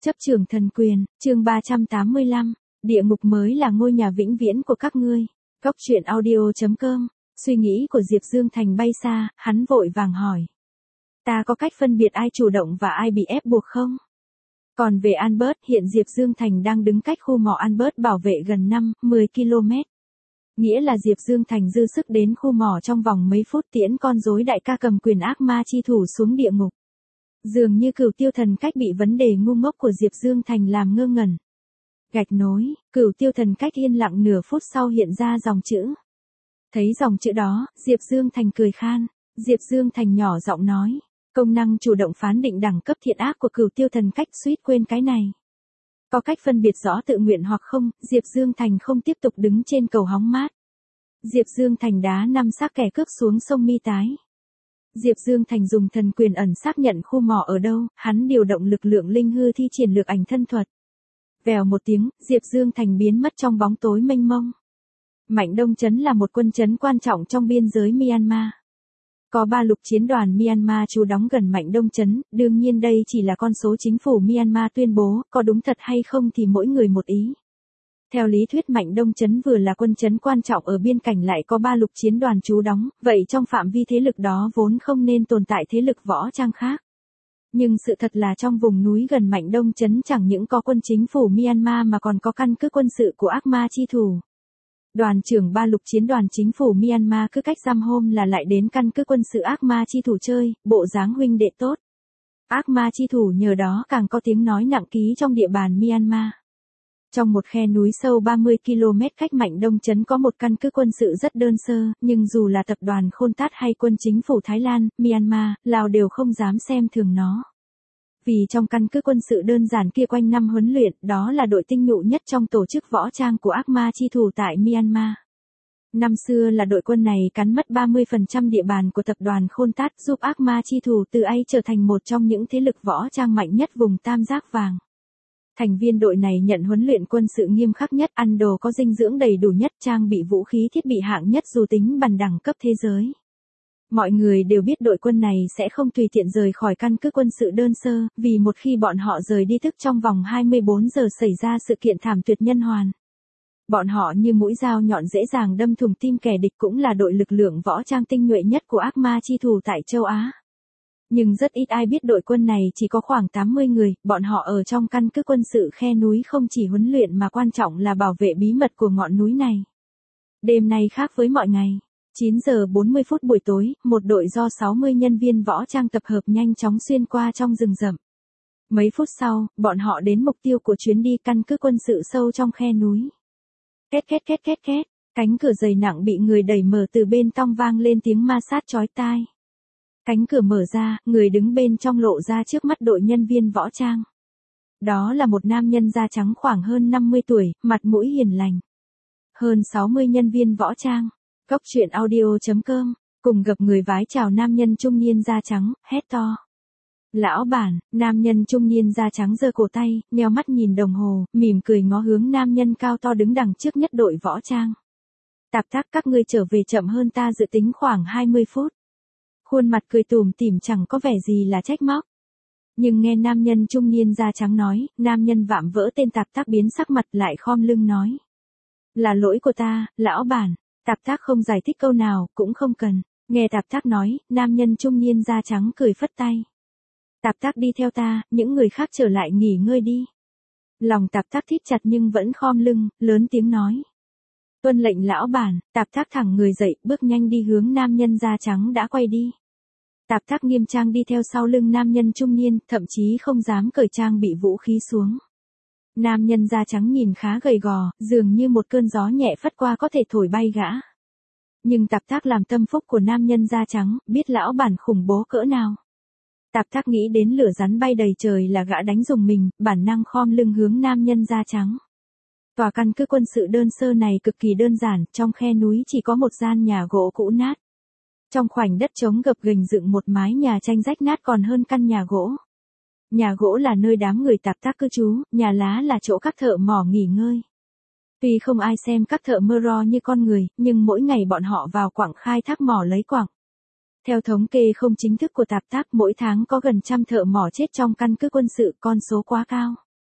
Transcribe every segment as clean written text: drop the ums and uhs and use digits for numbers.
Chấp trường thần quyền, chương 385, địa ngục mới là ngôi nhà vĩnh viễn của các ngươi. Góc truyện audio.com, suy nghĩ của Diệp Dương Thành bay xa, hắn vội vàng hỏi. Ta có cách phân biệt ai chủ động và ai bị ép buộc không? Còn về Albert, hiện Diệp Dương Thành đang đứng cách khu mỏ Albert bảo vệ gần 5-10 km. Nghĩa là Diệp Dương Thành dư sức đến khu mỏ trong vòng mấy phút tiễn con rối đại ca cầm quyền ác ma chi thủ xuống địa ngục. Dường như Cửu Tiêu Thần Cách bị vấn đề ngu ngốc của Diệp Dương Thành làm ngơ ngẩn. Gạch nối, Cửu Tiêu Thần Cách yên lặng nửa phút sau hiện ra dòng chữ. Thấy dòng chữ đó, Diệp Dương Thành cười khan. Diệp Dương Thành nhỏ giọng nói. Công năng chủ động phán định đẳng cấp thiện ác của Cửu Tiêu Thần Cách suýt quên cái này. Có cách phân biệt rõ tự nguyện hoặc không, Diệp Dương Thành không tiếp tục đứng trên cầu hóng mát. Diệp Dương Thành đá 5 xác kẻ cướp xuống sông Mi Tái. Diệp Dương Thành dùng thần quyền ẩn xác nhận khu mỏ ở đâu, hắn điều động lực lượng linh hư thi triển lược ảnh thân thuật. Vèo một tiếng, Diệp Dương Thành biến mất trong bóng tối mênh mông. Mạnh Đông Trấn là một quân trấn quan trọng trong biên giới Myanmar. Có 3 lục chiến đoàn Myanmar trú đóng gần Mạnh Đông Trấn, đương nhiên đây chỉ là con số chính phủ Myanmar tuyên bố, có đúng thật hay không thì mỗi người một ý. Theo lý thuyết Mạnh Đông Trấn vừa là quân trấn quan trọng ở biên cảnh lại có 3 lục chiến đoàn trú đóng, vậy trong phạm vi thế lực đó vốn không nên tồn tại thế lực võ trang khác. Nhưng sự thật là trong vùng núi gần Mạnh Đông Trấn chẳng những có quân chính phủ Myanmar mà còn có căn cứ quân sự của ác ma chi thủ. Đoàn trưởng 3 lục chiến đoàn chính phủ Myanmar cứ cách giam hôm là lại đến căn cứ quân sự ác ma chi thủ chơi, bộ dáng huynh đệ tốt. Ác ma chi thủ nhờ đó càng có tiếng nói nặng ký trong địa bàn Myanmar. Trong một khe núi sâu 30 km cách Mạnh Đông Trấn có một căn cứ quân sự rất đơn sơ, nhưng dù là tập đoàn Khôn Tát hay quân chính phủ Thái Lan, Myanmar, Lào đều không dám xem thường nó. Vì trong căn cứ quân sự đơn giản kia quanh năm huấn luyện, đó là đội tinh nhuệ nhất trong tổ chức võ trang của ác ma chi thủ tại Myanmar. Năm xưa là đội quân này cắn mất 30% địa bàn của tập đoàn Khôn Tát giúp ác ma chi thủ từ ấy trở thành một trong những thế lực võ trang mạnh nhất vùng Tam Giác Vàng. Thành viên đội này nhận huấn luyện quân sự nghiêm khắc nhất, ăn đồ có dinh dưỡng đầy đủ nhất, trang bị vũ khí thiết bị hạng nhất dù tính bằng đẳng cấp thế giới. Mọi người đều biết đội quân này sẽ không tùy tiện rời khỏi căn cứ quân sự đơn sơ, vì một khi bọn họ rời đi tức trong vòng 24 giờ xảy ra sự kiện thảm tuyệt nhân hoàn. Bọn họ như mũi dao nhọn dễ dàng đâm thủng tim kẻ địch, cũng là đội lực lượng võ trang tinh nhuệ nhất của ác ma chi thủ tại châu Á. Nhưng rất ít ai biết đội quân này chỉ có khoảng 80 người, bọn họ ở trong căn cứ quân sự khe núi không chỉ huấn luyện mà quan trọng là bảo vệ bí mật của ngọn núi này. Đêm nay khác với mọi ngày. 9 giờ 40 phút buổi tối, một đội do 60 nhân viên võ trang tập hợp nhanh chóng xuyên qua trong rừng rậm. Mấy phút sau, bọn họ đến mục tiêu của chuyến đi, căn cứ quân sự sâu trong khe núi. Két két két két két, cánh cửa dày nặng bị người đẩy mở, từ bên trong vang lên tiếng ma sát chói tai. Cánh cửa mở ra, người đứng bên trong lộ ra trước mắt đội nhân viên võ trang. Đó là một nam nhân da trắng khoảng hơn 50 tuổi, mặt mũi hiền lành. Hơn 60 nhân viên võ trang. Góc truyện audio.com, cùng gặp người vái chào nam nhân trung niên da trắng, hét to. Lão bản, nam nhân trung niên da trắng giơ cổ tay, nheo mắt nhìn đồng hồ, mỉm cười ngó hướng nam nhân cao to đứng đằng trước nhất đội võ trang. Tạp tác, các ngươi trở về chậm hơn ta dự tính khoảng 20 phút. Khuôn mặt cười tủm tỉm chẳng có vẻ gì là trách móc. Nhưng nghe nam nhân trung niên da trắng nói, nam nhân vạm vỡ tên tạp tác biến sắc mặt lại khom lưng nói. Là lỗi của ta, lão bản. Tạp tác không giải thích câu nào, cũng không cần. Nghe tạp tác nói, nam nhân trung niên da trắng cười phất tay. Tạp tác đi theo ta, những người khác trở lại nghỉ ngơi đi. Lòng tạp tác thít chặt nhưng vẫn khom lưng, lớn tiếng nói. Tuân lệnh lão bản, tạp tác thẳng người dậy, bước nhanh đi hướng nam nhân da trắng đã quay đi. Tạp tác nghiêm trang đi theo sau lưng nam nhân trung niên, thậm chí không dám cởi trang bị vũ khí xuống. Nam nhân da trắng nhìn khá gầy gò, dường như một cơn gió nhẹ phất qua có thể thổi bay gã. Nhưng tạp tác làm tâm phúc của nam nhân da trắng, biết lão bản khủng bố cỡ nào. Tạp tác nghĩ đến lửa rắn bay đầy trời là gã đánh dùng mình, bản năng khom lưng hướng nam nhân da trắng. Tòa căn cứ quân sự đơn sơ này cực kỳ đơn giản, trong khe núi chỉ có một gian nhà gỗ cũ nát. Trong khoảnh đất trống gập ghềnh dựng một mái nhà tranh rách nát còn hơn căn nhà gỗ. Nhà gỗ là nơi đám người tạp tác cư trú, nhà lá là chỗ các thợ mỏ nghỉ ngơi. Tuy không ai xem các thợ mơ ro như con người, nhưng mỗi ngày bọn họ vào quặng khai thác mỏ lấy quặng. Theo thống kê không chính thức của tạp tác, mỗi tháng có gần 100 thợ mỏ chết trong căn cứ quân sự, con số quá cao.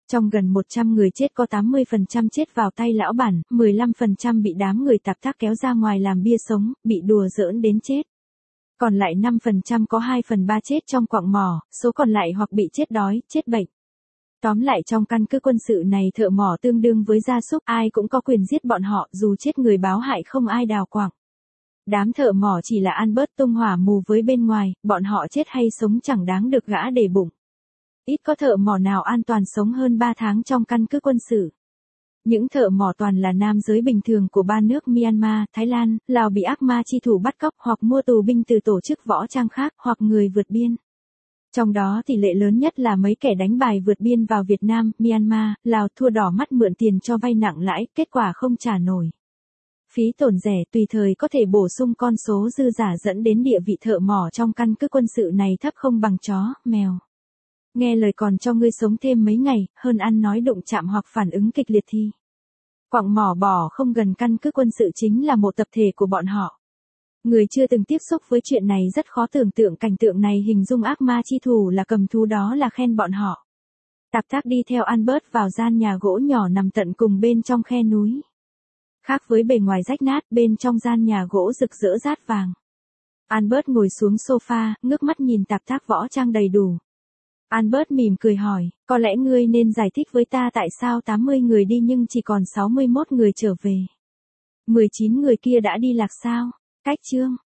Trong gần 100 người chết có 80% chết vào tay lão bản, 15% bị đám người tạp tác kéo ra ngoài làm bia sống, bị đùa giỡn đến chết. Còn lại 5% có 2/3 chết trong quặng mỏ, số còn lại hoặc bị chết đói, chết bệnh. Tóm lại trong căn cứ quân sự này thợ mỏ tương đương với gia súc, ai cũng có quyền giết bọn họ, dù chết người báo hại không ai đào quặng. Đám thợ mỏ chỉ là ăn bớt tung hỏa mù với bên ngoài, bọn họ chết hay sống chẳng đáng được gã để bụng. Ít có thợ mỏ nào an toàn sống hơn 3 tháng trong căn cứ quân sự. Những thợ mỏ toàn là nam giới bình thường của ba nước Myanmar, Thái Lan, Lào bị ác ma chi thủ bắt cóc hoặc mua tù binh từ tổ chức võ trang khác hoặc người vượt biên. Trong đó tỷ lệ lớn nhất là mấy kẻ đánh bài vượt biên vào Việt Nam, Myanmar, Lào thua đỏ mắt mượn tiền cho vay nặng lãi, kết quả không trả nổi. Phí tổn rẻ tùy thời có thể bổ sung con số dư giả dẫn đến địa vị thợ mỏ trong căn cứ quân sự này thấp không bằng chó, mèo. Nghe lời còn cho ngươi sống thêm mấy ngày, hơn ăn nói đụng chạm hoặc phản ứng kịch liệt thì. Quặng mỏ bỏ không gần căn cứ quân sự chính là một tập thể của bọn họ. Người chưa từng tiếp xúc với chuyện này rất khó tưởng tượng cảnh tượng này hình dung ác ma chi thủ là cầm thú đó là khen bọn họ. Tạp tác đi theo Albert vào gian nhà gỗ nhỏ nằm tận cùng bên trong khe núi. Khác với bề ngoài rách nát bên trong gian nhà gỗ rực rỡ rát vàng. Albert ngồi xuống sofa, ngước mắt nhìn tạp tác võ trang đầy đủ. Albert mỉm cười hỏi, có lẽ ngươi nên giải thích với ta tại sao 80 người đi nhưng chỉ còn 61 người trở về. 19 người kia đã đi lạc sao? Cách chương